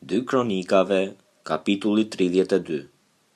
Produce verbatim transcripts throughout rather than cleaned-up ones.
dy Kronikave, kapitulli tridhjetë e dy.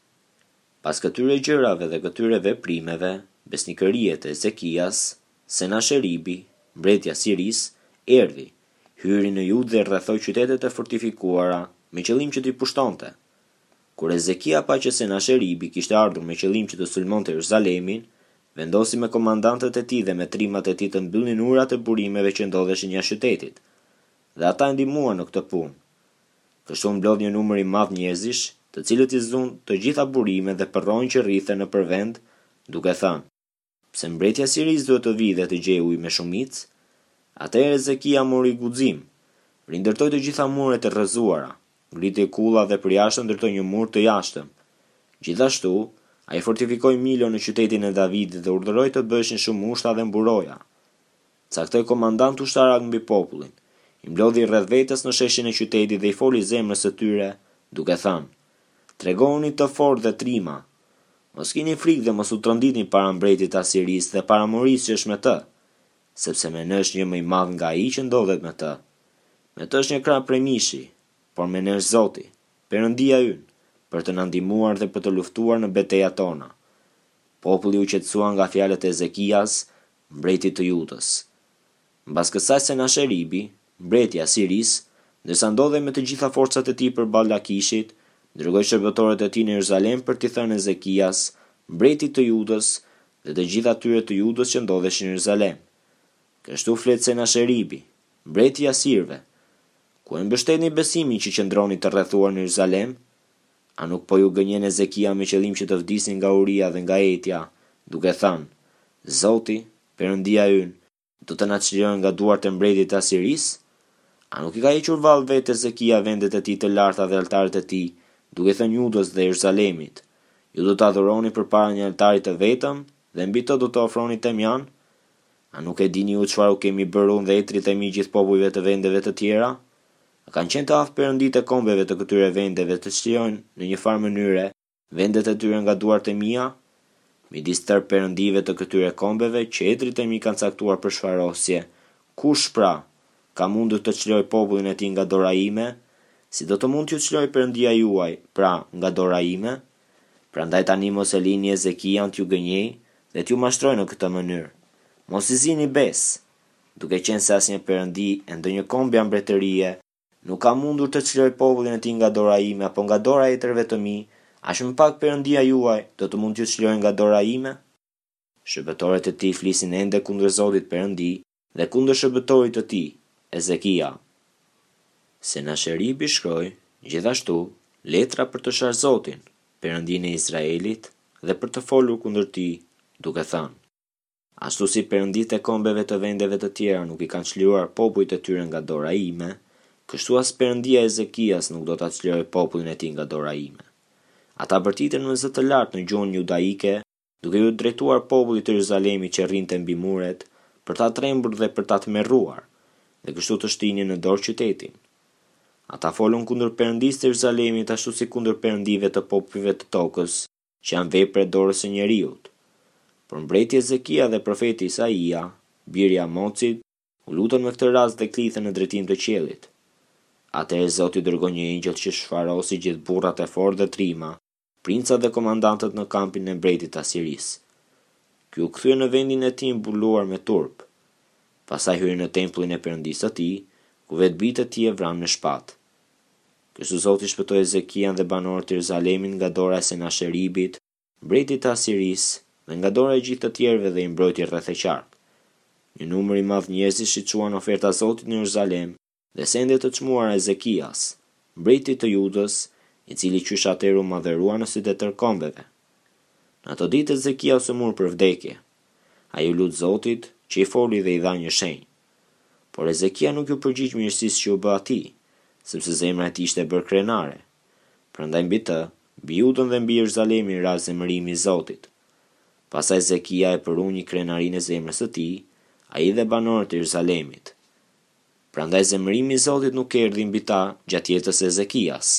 Pas këtyre gjërave dhe këtyre veprimeve, besnikëriet e Ezekias, Senasheribi, mbretja Siris, erdhi, hyri në Judë dhe rrethoi qytetet e fortifikuara me qëllim që t'i pushtonte. Kur Ezekia pa që Senasheribi kishte ardhur me qëllim që të sulmonte Jeruzalemin, vendosi me komandantët e tij dhe me trimat e tij të mbyllnin urat e burimeve që ndodheshin jashtë qytetit, dhe ata ndihmuan në këtë punë. Kështu mblodh një numër i madh njerëzish, të cilët i zun të gjitha burimet dhe përrojnë që rrithen në përvend, duke thënë: pse mbretja Siris duhet të vijë dhe të gjejë ujë me shumicë? Atëherë Ezekia mori guxim, rindërtoi të gjitha muret e rrëzuara, ngriti kulla dhe përjashtë ndërtoi një mur të jashtëm. Gjithashtu, ai fortifikoi Milo në qytetin e Davidit dhe urdhëroi të bëheshin shumë ushta dhe mburoja. Caktoi komandant ushtarak mbi popullin, i mblodhi rreth vetes në sheshin e qytetit dhe i foli zemrës së tyre, duke thënë: tregoni të fortë dhe trima, mos keni frikë dhe mos u tronditni para mbretit të Asiris dhe para morisë që është me të, sepse me në është një më i madh nga ai që ndodhet me të. Me të është një krah prej mishi, por me në është Zoti, Perëndia ynë, për të na ndihmuar dhe për të luftuar në betejat tona. Populli u qetësua nga fjalët e Ezekias, mbretit të Judës. Mbas kësaj Senasheribi, mbretja Siris, ndërsa ndodhej me të gjitha forcat e tij përballë Lakishit, dërgoi shërbëtorët e tij në Jeruzalem për t'i thënë Ezekias, mbretit të Judës, dhe të gjithë atyre të Judës që ndodheshin në Jeruzalem: kështu flet Senasheribi, mbreti i Asirëve: ku e mbështetni besimin që qëndroni të rrethuar në Jeruzalem? A nuk po ju gënjen Ezekia me qëllim që të vdisin nga uria dhe nga etja, duke thënë: Zoti, Perëndia ynë, do të na çlirojë nga duart e mbretit të Asiris? A nuk i ka hequr vallë vetë Ezekia vendet e tij të larta dhe altarët e tij, duke thënë Judës dhe Jeruzalemit: ju do të adhuroni përpara një altari të vetëm dhe mbi të do të ofroni temjan? A nuk e dini ju çfarë u kemi bërë unë dhe etrit e mi gjithë popujve të vendeve të tjera? A kanë qenë të aftë perëndit e kombeve të këtyre vendeve të çlirojnë në një farë mënyre vendet e tyre nga duart e mia? Midis tërë perëndive të këtyre kombeve që etrit e mi kanë caktuar për shfarosje, kush pra ka mundur të çliroj popullin e tij nga dora ime? Si do të mund t'ju çliroj Perëndia juaj, pra nga dora ime? Prandaj tani mos e lini Ezekian t'ju gënjej dhe t'ju mashtroj në këtë mënyrë. Mos i zini bes, duke qenë se asnjë perëndi e ndonjë kombja mbretërie nuk ka mundur të çliroj popullin e tij nga dora ime apo nga dora e etërve të mi, aq më pak Perëndia juaj do të mund t'ju çlirojë nga dora ime? Shërbëtorët e tij flisin ende kundër Zotit Perëndi dhe kundër shërbëtorit të tij, Ezekia. Senasheribi shkroi gjithashtu letra për të sharë Zotin, Perëndinë e Izraelit, dhe për të folur kundër tij, duke thënë: ashtu si perëndit e kombeve të vendeve të tjera nuk i kanë çliruar popujt e tyre nga dora ime, kështu as Perëndia e Ezekias nuk do ta çlirojë popullin e tij nga dora ime. Ata bërtiten me zë të lartë në gjuhën judaike, duke ju drejtuar popullit të Jeruzalemit që rrinte mbi muret, për ta trembur dhe për ta tmerruar, dhe kështu të shtinin në dorë qytetin. Ata folën kundër Perëndisë të Jeruzalemit ashtu si kundër perëndive të popujve të tokës, që janë vepra e dorës së njeriut. Por mbreti Ezekia dhe profeti Isaia, biri i Amocit, u lutën me këtë rast dhe klithën në drejtim të qiellit. Atëherë Zoti dërgoi një engjëll që shfarosi gjithë burrat e fortë dhe trima, princat dhe komandantët në kampin e mbretit të Asiris. Ky u kthye në vendin e tij mbuluar me turp. Pastaj hyri në tempullin e Perëndisë së tij, ku vetë bijtë e tij e vranë në shpatë. Kështu Zoti shpëtoi Ezekian dhe banorët e Jeruzalemit nga dora e Senasheribit, mbretit të Asiris, dhe nga dora e gjithë të tjerëve dhe i mbrojti rreth e qark. Një numër i madh njerëzish i çuan oferta Zotit në Jeruzalem dhe sende të çmuara Ezekias, mbretit të Judës, i cili qysh atëherë u madhërua në sytë e tërë kombeve. Në ato ditë Ezekia u sëmur për vdekje. Ai u lut Zotit, që i foli dhe i dha një shenjë. Por Ezekia nuk ju përgjigj mirësisë që u bë atij, sepse zemra e tij ishte bërë krenare. Prandaj mbi të, mbi Judën dhe mbi Jeruzalemin ra zemërimi i Zotit. Pastaj Ezekia e përunji krenarinë e zemrës së tij, ai dhe banorët e Jeruzalemit. Prandaj zemërimi i Zotit nuk erdhi mbi ta gjatë jetës së Ezekias.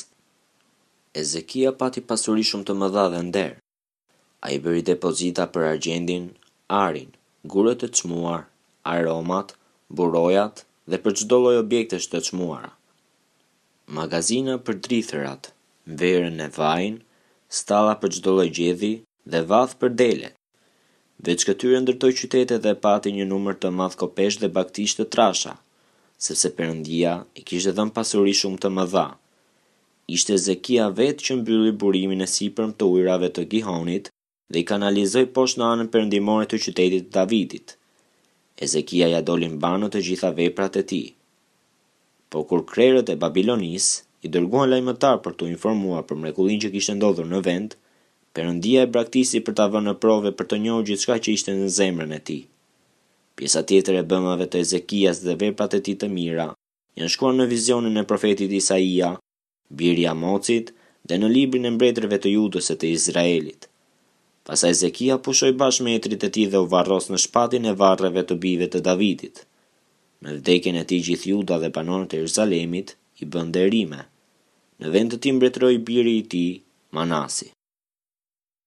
Ezekia pati pasuri shumë të mëdha dhe nder. Ai bëri depozita për argjendin, arin, gurët e çmuar, aromat, burojat dhe për çdo lloj objektesh të çmuara. magazina për drithërat, verën e vajin, stalla për çdo lloj gjedhi dhe vath për dele. Veç këtyre ndërtoi qytete dhe pati një numër të madh kopesh dhe bagtish të trasha, sepse Perëndia i kishte dhënë pasuri shumë të mëdha. Ishte Ezekia vetë që mbylli burimin e sipërm të ujrave të Gihonit dhe i kanalizoi poshtë në anën perëndimore të qytetit të Davidit. Ezekia ja doli mbanë të gjitha veprat e tij. Por kur krerët e Babilonis i dërguan lajmëtar për t'u informuar për mrekullinë që kishte ndodhur në vend, Perëndia e braktisi për ta vënë në provë për të njohur gjithçka që ishte në zemrën e tij. Pjesa tjetër e bëmave të Ezekias dhe veprat e tij të mira janë shkruar në vizionin e profetit Isaia, biri i Amocit, dhe në librin e mbretërve të Judës e të Izraelit. Pastaj Ezekia pushoi bashkë me etrit e tij dhe u varros në shpatin e varreve të bijve të Davidit. Me vdekjen e tij gjithë Juda dhe banorët e Jeruzalemit i bën nderime. Në vend të tij mbretëroi biri i tij, Manasi.